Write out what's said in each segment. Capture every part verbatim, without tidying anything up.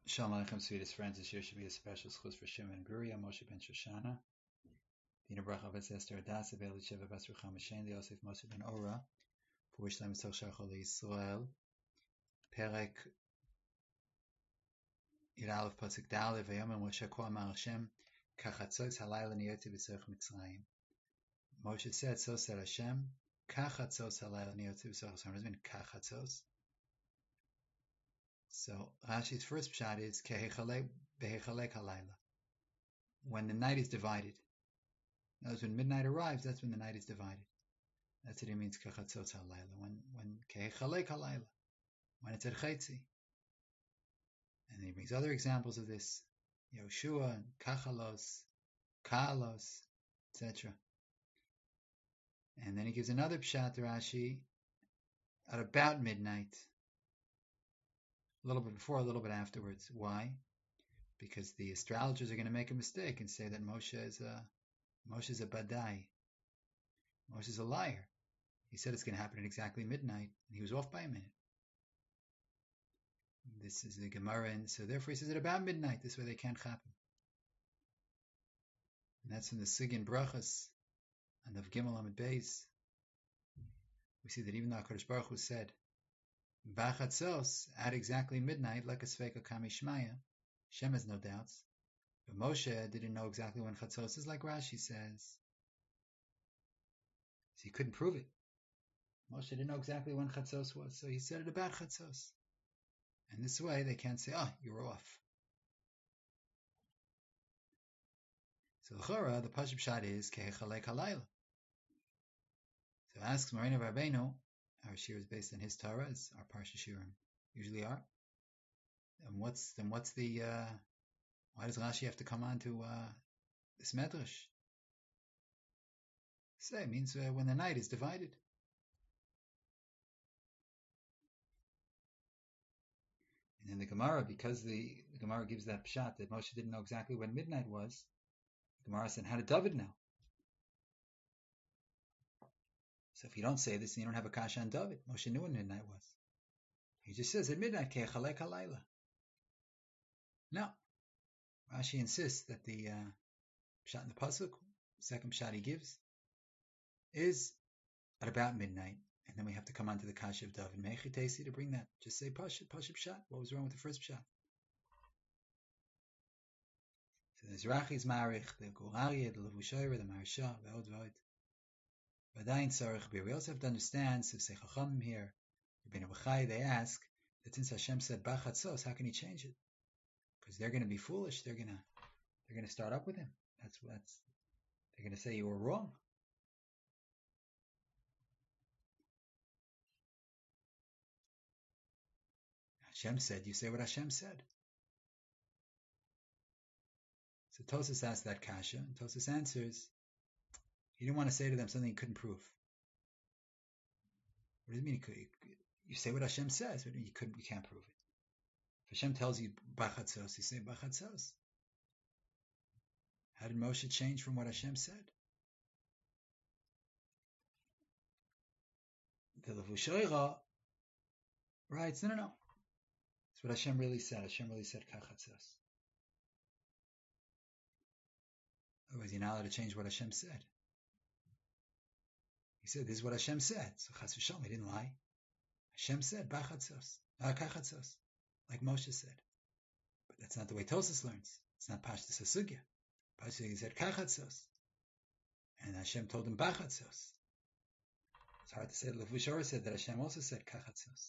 Shalom Aleichem, sweetest friends. This year should be a special schus for Shimon and Guria, Moshe ben Shoshana, Dina Bracha Vet Esther Adasa, Be'el Sheva Bas Rucham Hashem, Yosef Moshe ben Ora, for which time is Toch Shachol Yisrael, Perek Yiralef Pasuk Dale, Vayom Moshe Ko Amar Hashem, Kachatzos Halayla Niyoti B'Tzorech Mitzrayim. Moshe said, so said Hashem, Kachatzos Halayla Niyoti B'Tzorech Mitzrayim. What does it mean, Kachatzos? So Rashi's first pshat is Kehechalek Behechalek Halayla. When the night is divided. Notice when midnight arrives, that's when the night is divided. That's what it means, kachatzot halayla. When when kehechalek halayla, when it's at chetzi. And then he brings other examples of this, Yoshua, kachalos, kalos, et cetera. And then he gives another pshat, Rashi, at about midnight, a little bit before, a little bit afterwards. Why? Because the astrologers are going to make a mistake and say that Moshe is a Moshe is a badai. Moshe is a liar. He said it's going to happen at exactly midnight, and he was off by a minute. This is the Gemara, and so therefore he says at about midnight. This way they can't happen. And that's in the Sigin Brachas and of Gimel Amid Beis. We see that even though HaKadosh Baruch Hu said, Bachatzos, at exactly midnight, like a Sveka Kami Shmaya, Shem has no doubts. But Moshe didn't know exactly when Chatzos is, like Rashi says. So he couldn't prove it. Moshe didn't know exactly when Chatzos was, so he said it about Chatzos. And this way they can't say, oh, you're off. So the Chora, the Pashup Pshat is Kehechalek Halayla. So asks Moreno Rabbeinu, our shir is based on his Torah, as our Parsha Shirim usually are. And what's then what's the uh, why does Rashi have to come on to uh, this medrash? Say it means uh, when the night is divided. And in the Gemara, because the, the Gemara gives that pshat that Moshe didn't know exactly when midnight was, the Gemara said, how did David know? So if you don't say this, then you don't have a kasha on David. Moshe knew when midnight was. He just says at midnight, Kechalek halayla. No. Rashi insists that the uh, pshat in the pasuk, second pshat he gives, is at about midnight. And then we have to come on to the kasha of David. Mechitesi to bring that. Just say pashup, pashup pshat. What was wrong with the first pshat? So there's Rachi's Marich, the Gurarye, the Levushoyre, the Maharsha, the Od Vod. Vadayin Sarich Bir. We also have to understand, so say Chacham here, Rabbeinu Bachai, they ask that since Hashem said Bachatzos, how can he change it? Because they're going to be foolish. They're going to they're going to start up with him. That's that's they're going to say you were wrong. Hashem said, you say what Hashem said. So Tosas asked that kasha, and Tosas answers, he didn't want to say to them something he couldn't prove. What does it mean? You say what Hashem says, but you couldn't, you can't prove it. If Hashem tells you Bachatzos, you say Bachatzos. How did Moshe change from what Hashem said? The Levushoyra writes, no, no, no. That's what Hashem really said. Hashem really said Kachatzos. Otherwise, you're not allowed to change what Hashem said. He said, this is what Hashem said. So Chas v'Shalom, he didn't lie. Hashem said, Bachatzos, uh, Kachatzos, like Moshe said. But that's not the way Tosas learns. It's not Pashtus HaSugya. Pashtus he said, Kachatzos. And Hashem told him, Bachatzos. It's hard to say. Levushora said that Hashem also said, Kachatzos.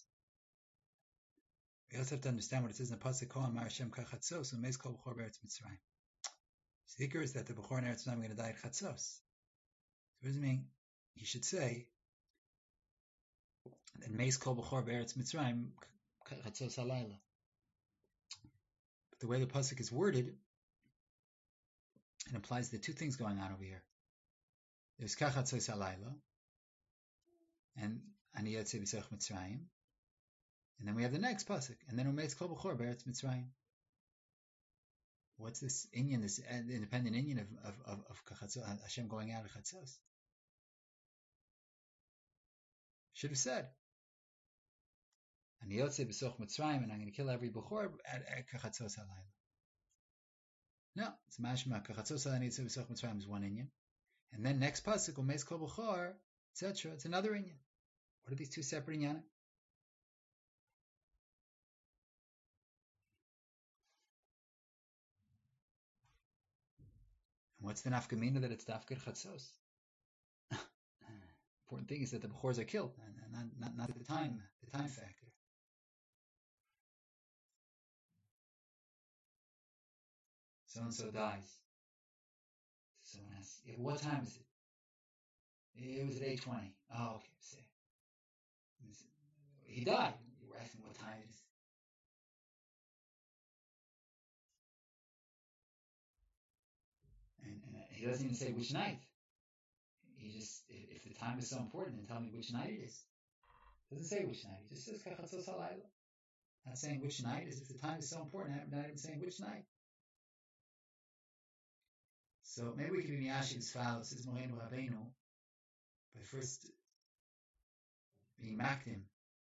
We also have to understand what it says in the Pasuk, Ko Amar Hashem Kachatzos, Umeis Kol B'chor Be'eretz Mitzrayim. The Zikr is that the B'chor in Eretz Mitzrayim are going to die at Chatzos. So what does it mean? He should say that Meis Kol B'chor Be'eretz Mitzrayim Chatzos Halayla. But the way the pasuk is worded, it implies there are two things going on over here. There's Kachatzos Halayla and Ani Yotzei B'Tzorech Mitzrayim, and then we have the next pasuk, and then Umeis Kol B'chor Be'eretz Mitzrayim. What's this inyan, this independent inyan of of of, of Kachatzos, Hashem going out of Chatzos? Should have said and Yotze B'soch Mitzrayim, and I'm going to kill every Bechor at, at Kachatzos HaLayla. No, it's mashma. Kachatzos HaLayla Yotze B'soch Mitzrayim is one inyan. And then next pasuk, Umeis Kol Bechor, et cetera. It's another inyan. What are these two separate inyanim? And what's the nafkamina that it's dafkir chatzos? Important thing is that the bechors are killed, and not, not, not the time, the time factor. So and so dies. Someone asks, yeah, what time is it? It was at eight twenty. Oh, okay, say. He died. You were asking what time it is. And, and he doesn't even say which night. He just, if, if the time is so important, then tell me which night it is. Doesn't say which night. He just says Kachatzos HaLayla. Not saying which night is. If the time is so important, I'm not even saying which night. So maybe we can be Miyashi this file. It says Moheinu Rabbeinu by first being Makdim.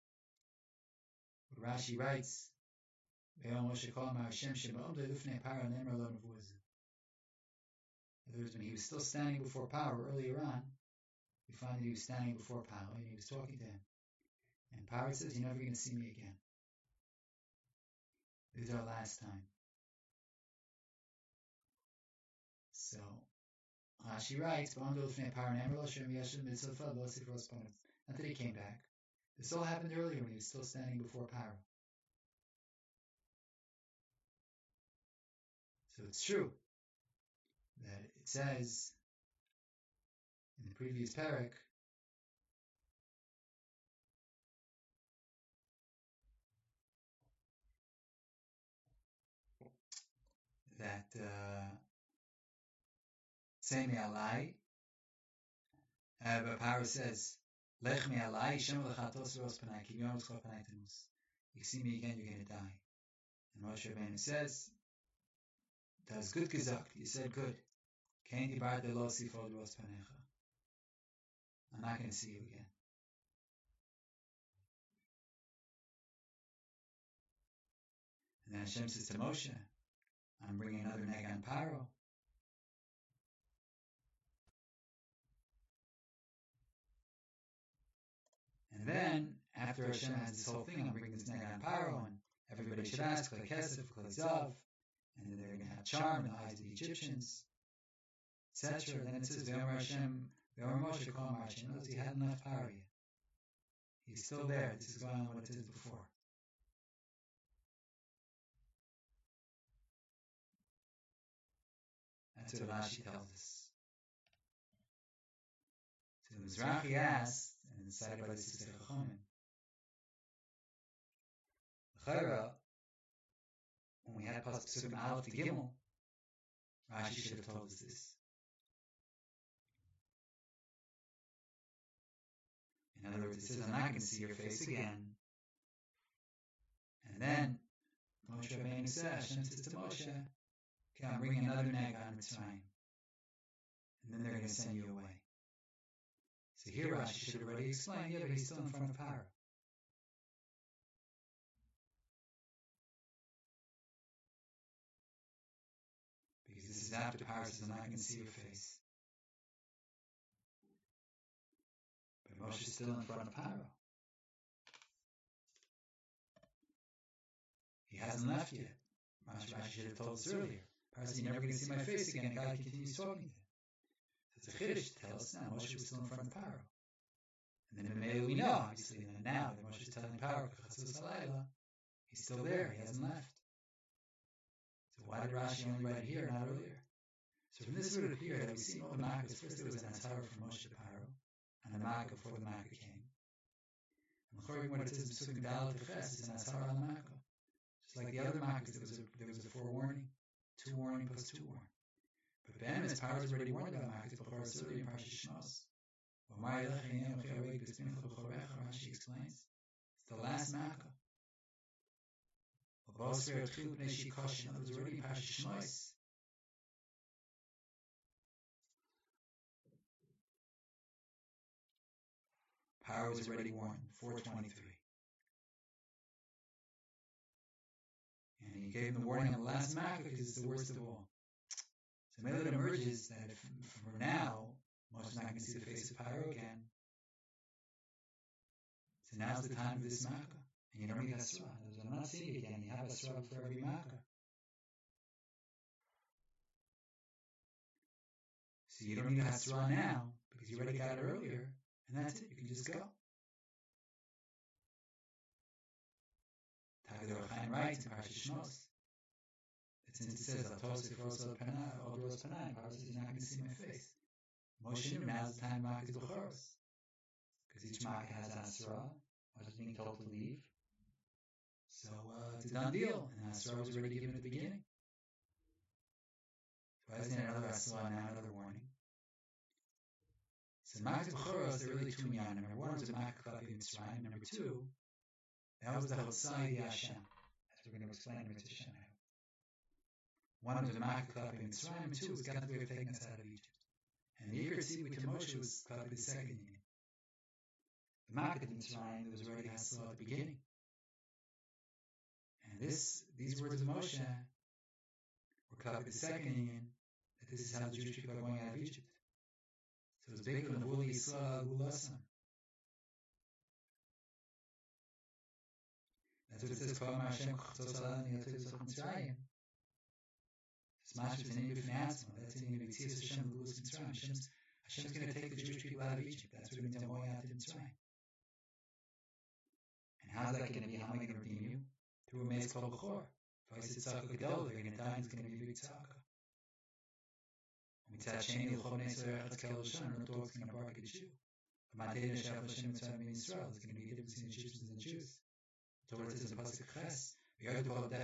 What Rashi writes, in other words, when he was still standing before power earlier on, we find that he was standing before power and he was talking to him. And power says, you're never going to see me again. This is our last time. So, Rashi writes, not that he came back. This all happened earlier when he was still standing before Paro. So it's true that it says in the previous parak that uh, say me alai. Uh, but Paro says, Lech me alai, Shem lechatos ros panai, ki yom tzchor panai tenus. You see me again, you're going to die. And Moshe Rabbeinu says, that's good gesagt. You said good. Kain dibar de lo sifod ros panecha. I'm not going to see you again. And then Hashem says to Moshe, I'm bringing another neg on Paro. And then, after Hashem has this whole thing, I'm bringing this neg on Paro, and everybody should ask, like Kesef, like Zav, and then they're going to have charm in the eyes of the Egyptians, et cetera. Then it says, Ve'omer Hashem, Ve'omer Moshe, Kol Amar Hashem. Notice he hadn't left Paro yet. He's still there. This is going on what it is before. That's what Rashi tells us. So the Mizrahi asked, and cited by the Sifsei Chachamim, L'chayra, when we had Pesukim Aleph to Gimel, Rashi should have told us this. In other words, it says, I'm not going to see your face again. And then, Moshe Rabbeinu says, Hashem says to Moshe, okay, I'm bringing another neg on Mitzrayim. And then they're going to send you away. So here Rashi should have already explained, yeah, but he's still in front of Paro. Because this is after Paro says, I'm not going to see your face. But Moshe is still in front of Paro. He hasn't left yet. Rashi, Rashi should have told us earlier. Paro says, you're never going to see my face again, and God continues talking to him. It's a chiddush to tell us now Moshe was still in front of Paro. And then in Mele we know, obviously, that now that Moshe is telling Paro, Kachatzos HaLayla, he's still there, he hasn't left. So why did Rashi only write here, not earlier? So from this it would appear that we see all the Makkahs. First there was an Atzara from Moshe to Paro, and the Makkah before the Makkah came. And according to what it says in Pesukim Dalet Ches, it's an Atzara on the Makkah. Just like the other Makkahs, there was a, there was a forewarning, two warning plus two warning. But Ben, as Paro is already warned about Makkah, before it's early in Parashat Shmos. Rashi explains, it's the last Makkah. That was already in Parashat Shmos. Paro was already warned, four twenty-three. And he gave him the warning on the last Makkah because it's the worst of all. So maybe it emerges that if from now, Moshe's not going to see the face of Paro again. So now's the time of this Makkah. And you don't need Asra. I'm not seeing it again. You have Asra for every Makkah. So you don't need Asra now because you already got it earlier. And that's it. You can just go. Tagad Chaim writes in Parashat Shmos that since it says, I'll toss it for also Panai, all Doros Panai, Paro says, you're not going to see my face. Moshe knew now's the time Makkah is Bechoros. Because each Makkah has Asra. Moshe is being told to leave. So uh, it's a done deal. And Asra was already given at the beginning. So I seen another Asra now, another warning. So Makkah Bechoros, there are really two minyan. Number one was a Makkah Klapi Mitzrayim. Number two, that was the Hotzai Yashem, as we're going to explain in Mitzvah Shem. One was a Makkah Klapi Mitzrayim, and two was God's way of taking us out of Egypt. And the Ikar Tzibui to Moshe was Klapi the second union. The Makkah Mitzrayim, there was already Hassel at the beginning. And this, these words of Moshe were Klapi the second union, that this is how the Jewish people are going out of Egypt. So it was big from the Vul Yisrael Gulasam. That's what it says, Kol Hashem Chachtos Alan Yatzis Mitzrayim. Smash is an Ibn Atzma. That's in the Yitzias Hashem Gulas Mitzrayim. Hashem's Hashem's going to take the Jewish people out of Egypt. That's what it means I'm going out to Mitzrayim. And how's that going to be? How am I going to redeem you? Through a maze called Bechor. If I said Tzaka Gadol, they're going to die and it's going to be a big Tzaka. Mitzad Sheni L'chol Bnei Yisrael Echatz Kel L'Shon. No dog's going to bark at you. But Matei Neshav Hashem Mitzrayim in Israel. There's going to be a difference between the Egyptians and the Jews. The Torah says in Pasuk Ches, they're going to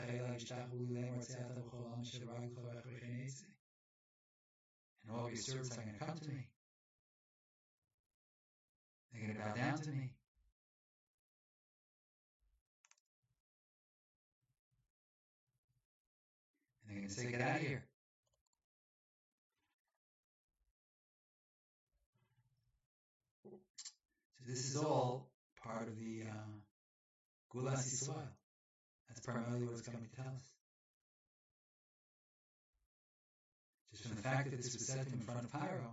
and all of your servants are going to come to me. They're going to bow down to me. And they're going to say, get out of here. So this is all part of the uh, Gulas Yisrael. That's primarily what it's coming to tell us. Just from the fact that this was said to him in front of Paro,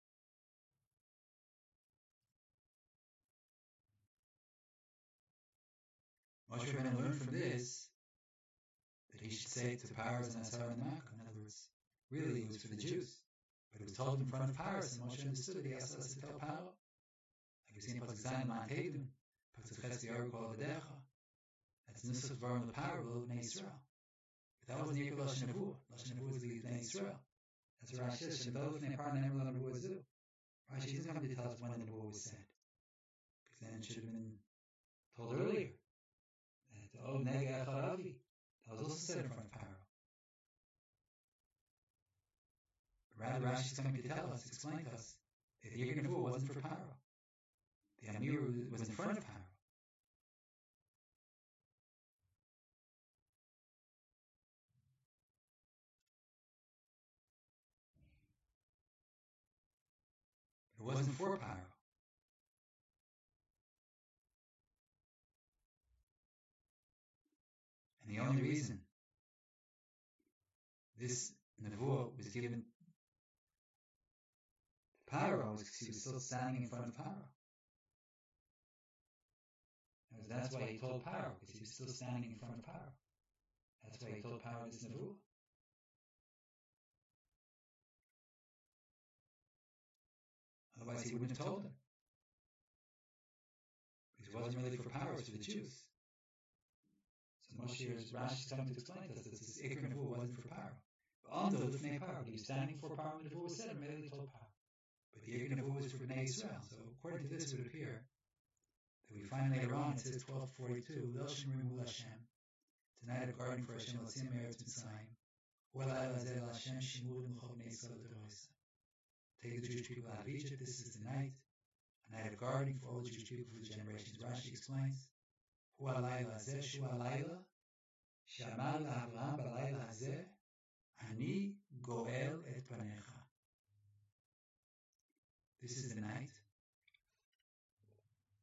Moshe Rabbeinu learned from this that he should say it to Paro and Asar and Makkah. In other words, really it was for the Jews. But it was told in front of Paro, and Moshe understood it. He asked us to tell Paro. Like we've seen in Pasuk Zayin, Ma'at Hedun, Pasuk Ches V'Yaru Kol Avedecha. That's Nusach Dvarim of the Parable of Bnei Yisrael. But that wasn't Yikul Lashon Nevuah. Lashon Nevuah was the Bnei Yisrael. That's what Rashi says. Shem Dov Bnei Parah Ne'emar Lo Nevuah Zu. Rashi doesn't come to tell us when the Nevuah was said, because then it should have been told earlier. That oh Nega Echaravi. That was also said in front of Paro. But rather, Rashi is coming to tell us, explain to us, that the Yikul Nevuah wasn't for Paro. The Amir was in front of Paro. It wasn't for Paro. And the only reason this Nevuah was given to Paro was because he was still standing in front of Paro. That's why he told Paro, because he was still standing in front of Paro. That's why he told Paro this Nevuah. Otherwise, he wouldn't have told him. Because it wasn't really for Paro, it was for the Jews. So Moshe Rashi is coming to explain to us that this Ikar Nevuah wasn't for Paro. But until the Bnei Paro, he was standing for Paro, and the Nevuah was said, and immediately told Paro. But the Ikar Nevuah was for Bnei Yisrael. So according to this, it would appear that we find later on, it says twelve forty-two, Lel Shemrim Hashem. Tonight, a garden for Hashem, Latzim Eretz Mitzrayim. U'alai Lazel Hashem Shimur L'chol Bnei Yisrael L'Toraisa. Take the Jewish people out of Egypt. This is the night, a night of guarding for all the Jewish people for the generations. Rashi explains, Hu alayla hazeh, shu alayla, she'amar la'Avraham b'alayla hazeh, ani goel et panecha. This is the night.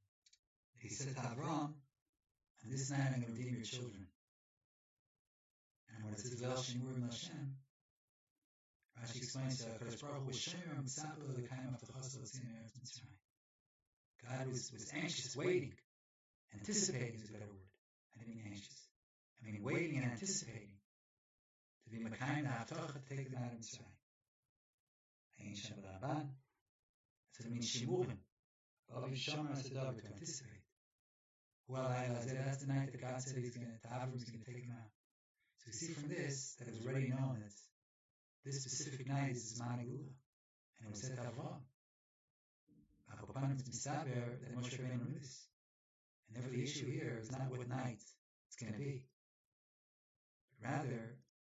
He said to Avraham, on this night I'm going to redeem your children. when it says Vel Shemurim Lashem, Rashi explains that Kadosh Baruch Hu was Shemer Mitzapel L'Kayim After Chasel Tzim Eretz Mitzrayim. God was, was anxious, waiting, anticipating is a better word. I didn't mean anxious. I mean waiting and anticipating to be Mekayim Ha'avtacha to take them out of Mitzrayim. Ein Shem B'Ramban. That's what it means Shemurim. Well, Shomer said to anticipate. Well, that's the night that God said He's going to, the Avram is going to take him out. So we see from this that it was already known that this specific night is Zman Geula, and it was said to Avram. Achapanim is misaber that Moshe Rabbeinu knew this, and therefore the issue here is not what night it's going to be, but rather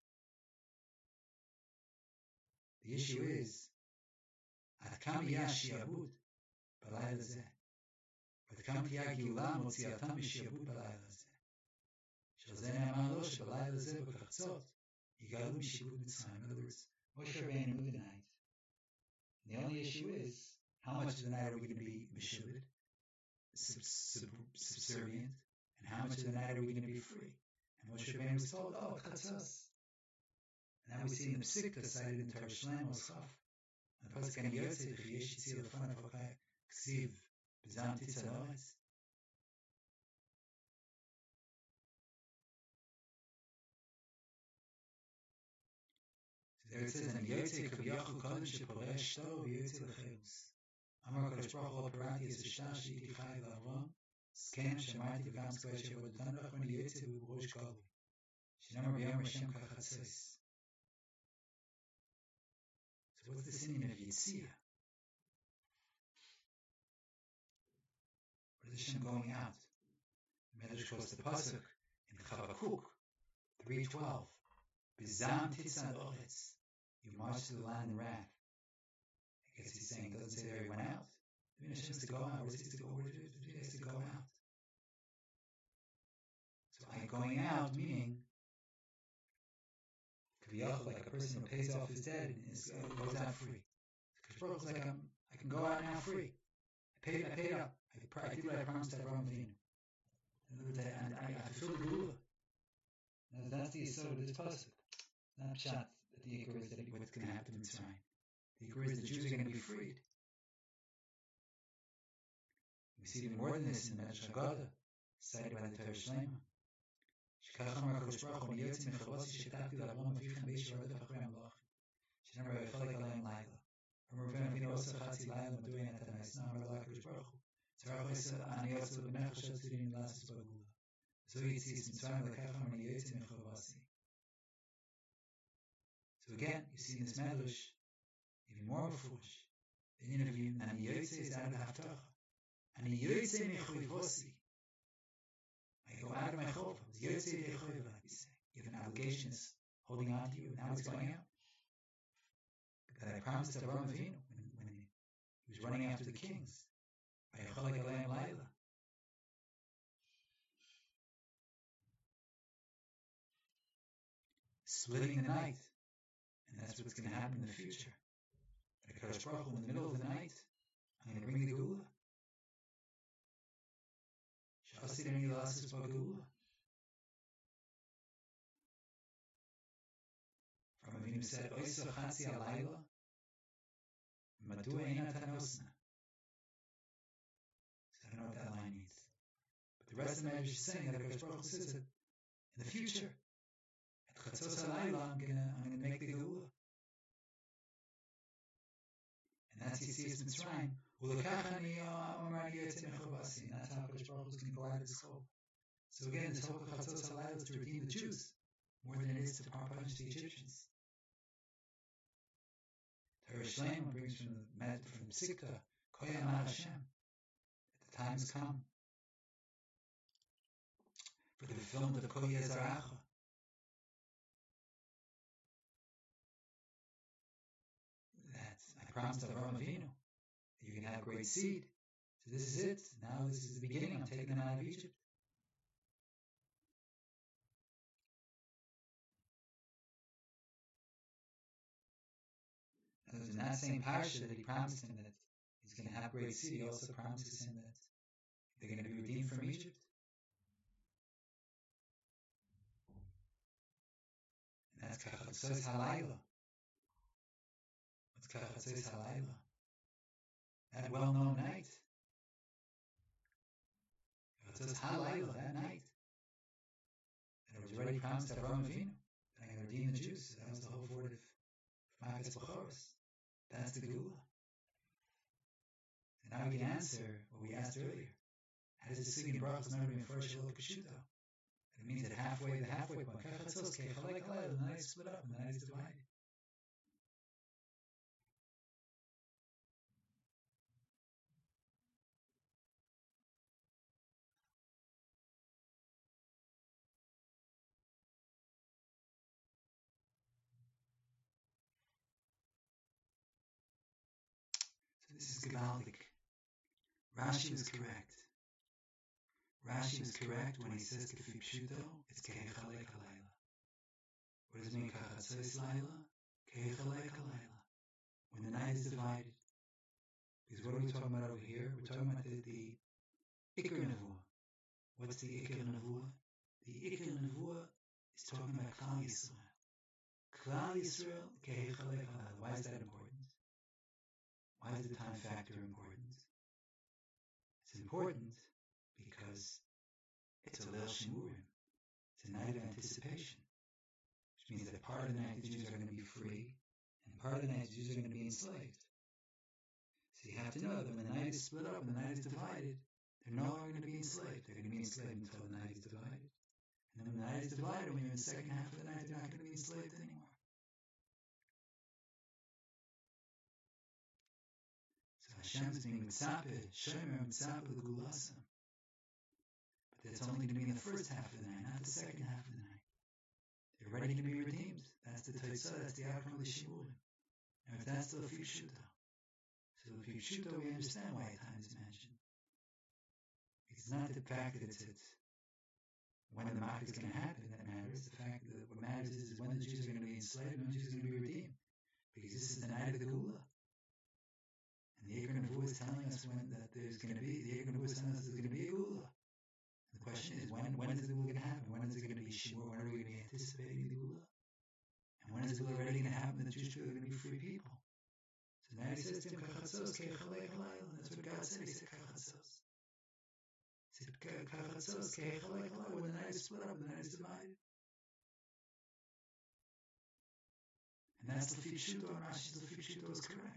the issue is Ad Kam Yah Shi'abud B'Layla Zeh. וכמה תהיה גאולה מוציאתם משעבוד בלילה הזה. שזה נאמר לו שבלילה הזה ובחצות יגאלו משעבוד מצרים. In other words, Moshe Rabbeinu knew the night. And the only issue is, how much of the night are we going to be meshubed, sub, sub, subservient, and how much of the night are we going to be free? And Moshe Rabbeinu was told, oh, chatzos. And now we see in the Psikta cited in Torah Shlem or Schaf. And the Pasuk, and Yotze v'yesh yitzir l'fanav ha'chai ksiv b'zam titzah ha'oretz. There it says, and Yotze kaviyachol kodem sheporeh shto v'yotze l'cheirus. Amar Kadosh Baruch Hu l'parati es v'shtar she'iti chai l'avram sken shemarti v'gam skvei she'avodan b'ach when Yotze v'b'rosh gali. Shenamar b'yom Hashem kachatzos. So what's the sinning of Yitzia? What is Hashem going out? The Medrash quotes the pasuk in Chavakuk three twelve. Bizam titzad oretz. You march to the land in wrath. I guess he's saying, it doesn't say there he went out. The Hashem has to go out. Where does he have to go? Where does he have to go out? So by going out, meaning like a person who pays off his debt and is, uh, goes out free. Because like I'm, I can go out now free. I paid, I paid up. I, I did what I promised to Avraham Avinu. In other words, I, and I, I fulfilled the Geula. That's the Yisod of this pasuk. Not shot that the Yikr is that what's going to happen in Mitzrayim. The Yikr is the Jews are going to be freed. We see even more than this in the Medrash Haggadah, cited by the Torah Shlema. שכך אמר הקדוש ברוך הוא, אני יוצא מחלוצי שתקתי לאברהם אביכם באיש ורדף אחרי המלאכים. שנאמר ויחלק עליהם לילה. אמר רבנו אבינו עושה חצי לילה, מדוע אין אתה נס? אמר לו הקדוש ברוך הוא, צריך אני יוצא לבנך שתדעי לעשות בגאולה. זו יציאת מצרים, וכך אמר אני יוצא מחלוצי. So again, you see in this Medrash, even more foolish. The interview, אני יוצא is out of the haftarah. אני יוצא מחלוצי. I go out of my chov. You have an obligation is holding on to you. Now it's going out. That I promised to Avraham Avinu when, when he, he was running after the kings. Splitting the night. And that's what's going to happen in the future. But Kadosh Baruch Hu, in the middle of the night, I'm going to bring the Geula. Shasidani Lasis Bagula. From Avinu said, Oysa Chatzi Alayla, Madua Eina Tanosna. So I don't know what that line means. But the rest of the Medrash is saying that Akash Baruch Hu says that in the future, at Chatzos Alayla, I'm going to I'm gonna make the Geula. And that's Yitzias Mitzrayim. And that's how Kadosh Baruch Hu is going to go out of this hole. So again, this whole Chatzos Halayla is to redeem the Jews more than it is to punish the Egyptians. Torah Shlema brings from the from Psikta, Koya Amar Hashem, that the time has come for the fulfillment of Koya Zaracha. That I promised Avraham Avinu. You're going to have great seed. So this is it. Now this is the beginning. I'm taking them out of Egypt. And in that same parasha that he promised him that he's going to have great seed, he also promises him that they're going to be redeemed from Egypt. that's Kachatzos Halayla. What's Kachatzos Halayla? That well-known night. Kachatzos Halayla, that night. And it was already promised to Avraham Avinu that I'm going to redeem the Jews. That was the whole word of Makas Bechoros. That's the Geula. And now we can answer what we asked earlier. How does the Sigin Baruch not be first Shalom Kashuto? It means that halfway, the halfway point, Kachatzos, Kechalei Kalei, the night is split up and the night is divided. So this is Gavaldik. Rashi was correct. Rashi was correct when he says Kefi Pshuto, it's Kechalei Kalei. What does it mean, Kachatzos Laila? Kechalei Kalei. When the night is divided. Because what are we talking about over here? We're talking about the, the Iker Nevuah. What's the Iker Nevuah? The Iker Nevuah is talking about Klal Yisrael. Klal Yisrael, Kechalei Kalei. Why is that important? Why is the time factor important? It's important because it's a Leil Shimurim. It's a night of anticipation. Which means that part of the night the Jews are going to be free, and part of the night the Jews are going to be enslaved. So you have to know that when the night is split up and the night is divided, they're no longer going to be enslaved. They're going to be enslaved until the night is divided. And then when the night is divided, when you're in the second half of the night, they're not going to be enslaved anymore. So Hashem is being mitzapeh, Shomer mitzapeh l'gulasam. But that's only going to be in the first half of the night, not the second half of the night. They're ready to be redeemed. That's the Teitzah, that's the outcome of the Shimurim. Now if that's the Lefi Pshuto. So the Lefi Pshuto, we understand why time is mentioned. It's not the fact that it's, it's when the Mach is going to happen that matters. The fact that what matters is, is when the Jews are going to be enslaved and when the Jews are going to be redeemed. Because this is the night of the Geula. And the Iker Nevuah is telling us when that there's going to be, the Iker Nevuah is telling us there's going to be a Geula. And the question is, when when is the Geula going to happen? When is it going to be Shimur? When are we going to be anticipating the Geula? And when is the Geula already going to happen? The Jewish people are going to be free people. So now he says to him, Kachatzos, Kechalei Kalei. That's what God said. He said Kachatzos. He said Kachatzos, Kechalei Kalei. When the night is split up, the night is divided. And that's the Lefi Pshuto, and Rashi's Lefi Pshuto is correct.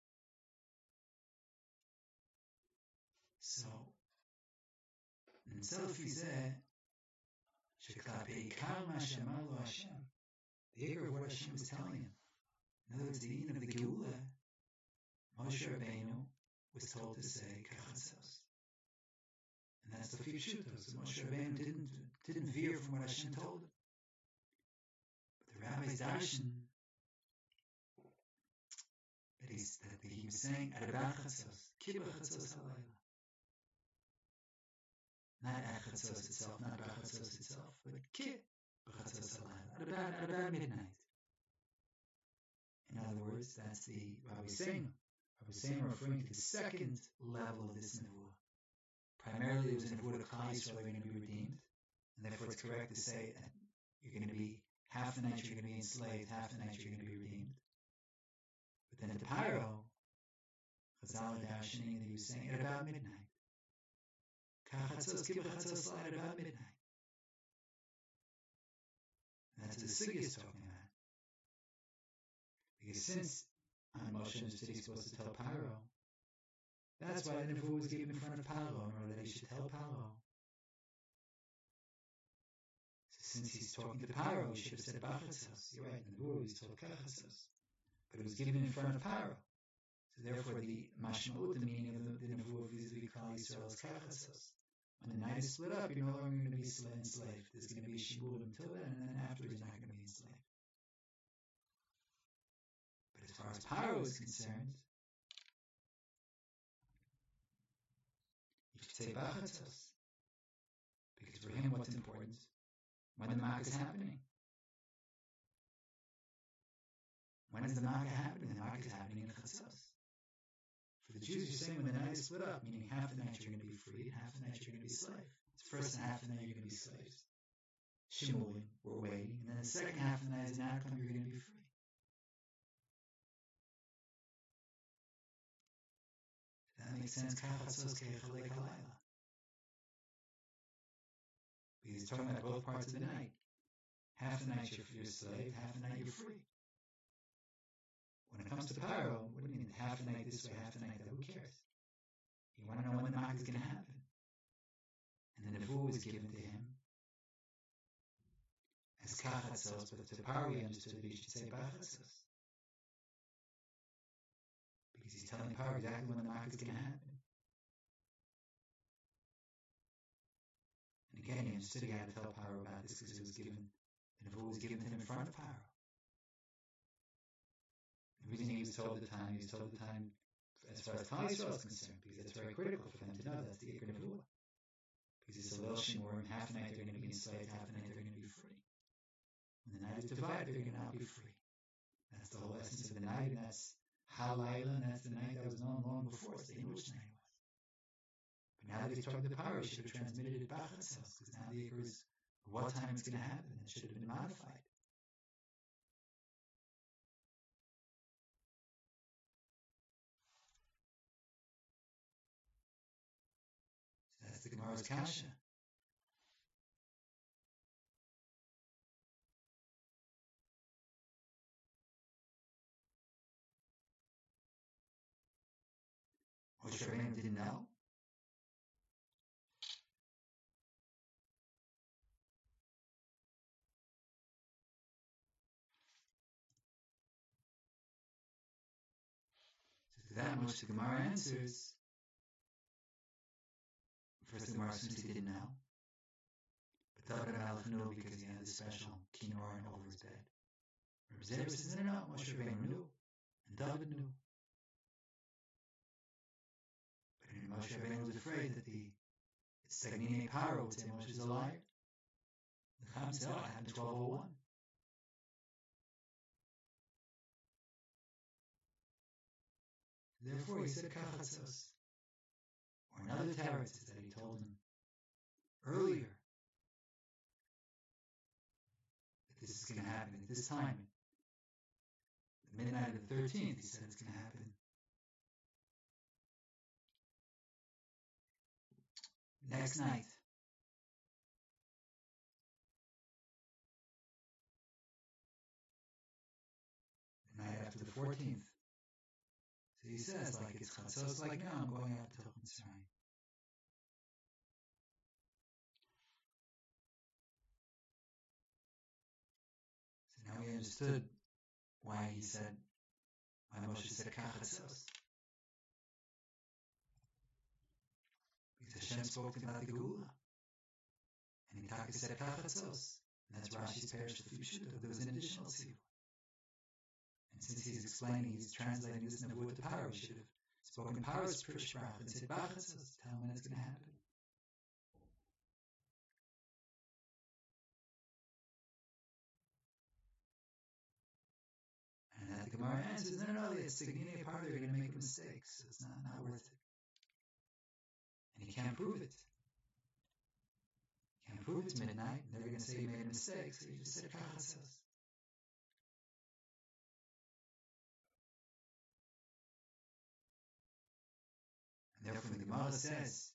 So, Nitzel Lefi Zeh, Sheklape Ikar Ma Shemar Lo Hashem. The Iker of what Hashem was telling him. In other words, the Eden of the Geula, Moshe Rabbeinu was told to say Kachatzos. And that's the Lefi Pshuto. So Moshe Rabbeinu didn't, didn't veer from what Hashem told him. But the rabbis darshan that, he's, that he was saying Arabachatzos, Kibachatzos Halayla. Not Achatzos itself, not Bachatzos itself, but Kibachatzos Halayla. At about, at about midnight. In other words, that's the Rabbi Seinu. Rabbi Seinu referring to the second level of this Nevuah. Primarily, it was a Nevuah of Klal Yisrael, you're going to be redeemed. And therefore, it's correct to say that you're going to be, half the night you're going to be enslaved, half the night you're going to be redeemed. But then at the Pyro, Chazal are darshaning that he was saying at about midnight. Kachatzos, Kibachatzos, at about midnight. And that's what the Sugya is talking about. Because since on Moshe said he's supposed to tell Paro, that's why the Nevuah was given in front of Paro, in order that he should tell Paro. So since he's talking to Paro, he should have said Bachatzos. You're right, the Nevuah was told Kachatzos. But it was given in front of Paro. So therefore the Mashmaut, the meaning of the, the Nevuah vis-a-vis Klal Yisrael is Kachatzos. When the night is split up, you're no longer going to be enslaved. There's going to be Shibur until then, and then afterwards you're not going to be enslaved. But as far as Paro is concerned, you should say Bachatzos. Because for him, what's important? When the Makkah is happening. When is the Makkah happening? The Makkah is happening in Chatzos. For the Jews, you're saying when the night is split up, meaning half the night you're going to be free, and half the night you're going to be slave. It's first and half the night you're going to be slaves. Shimulim, we're waiting, and then the second half of the night is an outcome, you're going to be free. Does that make sense? Because he's talking about both parts of the night. Half the night you're a slave, half the night you're free. When it comes to Paro, what do you mean half the night this way, half the night that? Who cares? You want to know when the Makkah is going to happen. And the Nevuah was given to him as Kachatzos, but to Paro he understood that he should say Bachatzos. Because he's telling Paro exactly when the Makkah is going to happen. And again, he understood he had to tell Paro about this because it was given, the Nevuah was given to him in front of Paro. The reason he was told the time, he was told the time as far as Klal Yisrael is concerned, because that's very critical for them to know that's the Iker Nevuah. Because it's a little shimurim, half the night they're going to be enslaved, half the night they're going to be free. When the night is divided, they're going to not be free. That's the whole essence of the night, and that's Halayla, and that's the night that was known long before, so they knew which night it was. But now that he's talking to Paro, he should have transmitted it Bachatzos, because now the Iker is what time it's going to happen. It should have been modified. The Gemara's kasha. Moshe Rabbeinu didn't know. So to that, Moshe the Gemara answers. First, the Gemara assumes he didn't know. But David HaMelech knew because he had this special kinoran over his bed. Rabbi Zera says, no, no, Moshe Rabbeinu knew. And David knew. But Moshe Rabbeinu was afraid that the Stagnine Paro would say Moshe is a liar. The Chacham said, oh, it happened in twelve oh one. Therefore, he said Kachatzos. Or another teretz is that he told him earlier that this is going to happen at this time. The midnight of the thirteenth, he said it's going to happen. Next night. The night after the fourteenth. So he says, like, it's Chatzos, like, now I'm going out to Mitzrayim. So now we understood why he said, why Moshe said Kachatzos. Because Hashem spoke about the Geula. And he Taka said Kachatzos. And that's Rashi's parish of Fushuta. There was an additional tzivah. And since he's explaining, he's translating this Nevuah to Paro, he should have spoken Paro's Prishbrach and said Bachatzos, tell him when it's going to happen. And that the Gemara answers, no, no, no, it's Stagnine Paro, they're going to make a mistake, so it's not, not worth it. And he can't prove it. He can't prove it's midnight, and they're going to say he made a mistake, so he just said Kachatzos. Therefore, the Gemara says,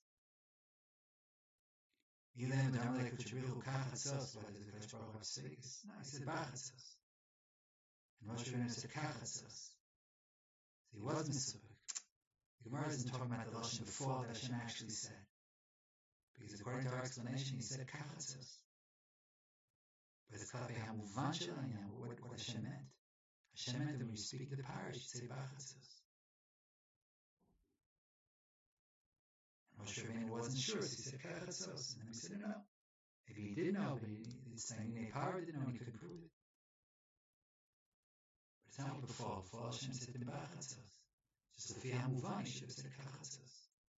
Ilem Damalek V'Chabrichu Kachatzos, whether the Kadosh Baruch Hu Tzedekis. No, he said Bachatzos. And Moshe Rabbeinu said Kachatzos. So he was Misupik. The Gemara isn't talking about the Lashon before that Hashem actually said. Because according to our explanation, he said Kachatzos. But it's Klape HaMuvan Shelanyam, what what Hashem meant. Hashem meant that when you speak to the parish, you say Bachatzos. Moshe Rabbeinu wasn't sure, so he said Kachatzos, and then he said no. Maybe he did know, but he, he's saying Paro didn't know, and he couldn't prove it. But it's not what before. Before Hashem said to him Bachatzos. Just the Fi HaMuvan, he should have said Kachatzos.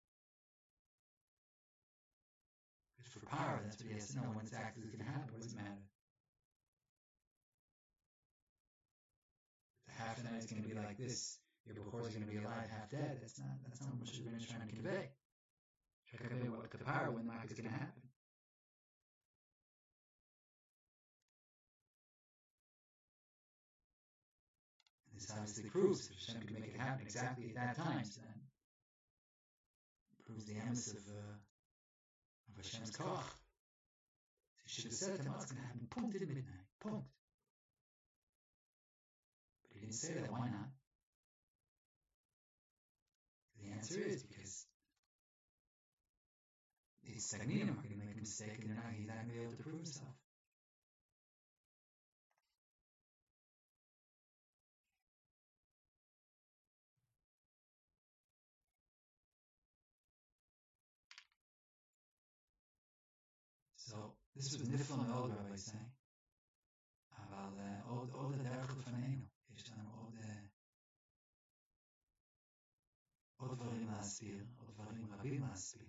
But for Paro, that's what he has to know when exactly it's going to happen. What does it matter? The half the night is going to be like this. Your Bechor is going to be alive, half dead. That's not. That's not what Moshe Rabbeinu is trying to convey. Trying to convey what the Paro when the Makkah is going to happen. this obviously proves if Hashem can make it happen exactly at that time, so then it proves the emes of, uh, of Hashem's koach. So he should have said to him, oh, it's going to happen punct in midnight, punct. But he didn't say that. Why not? The answer is because these Sagminim are going to make a mistake and they're not, he's not going to be able to prove himself. So this was Niflam Od, Rabbi saying. About Od Od Derech Lefaneinu. יש לנו עוד עוד דברים להסביר, עוד דברים רבים להסביר.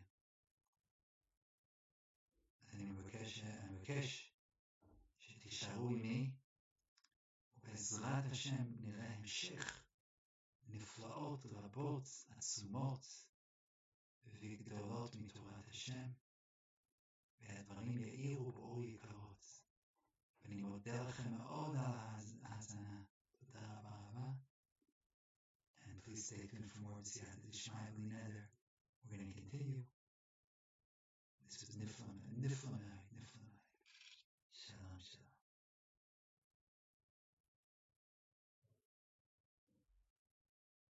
אני מבקש, אני מבקש שתישארו עימי, ובעזרת השם נראה המשך נפלאות רבות, עצומות וגדולות מתורת השם, והדברים יאירו באור יקרות. ואני מודה לכם מאוד על ההאזנה. תודה רבה רבה. And please stay tuned for more B'siyata D'Shmaya B'li Neder. We're going to continue. This was Niflam, Niflam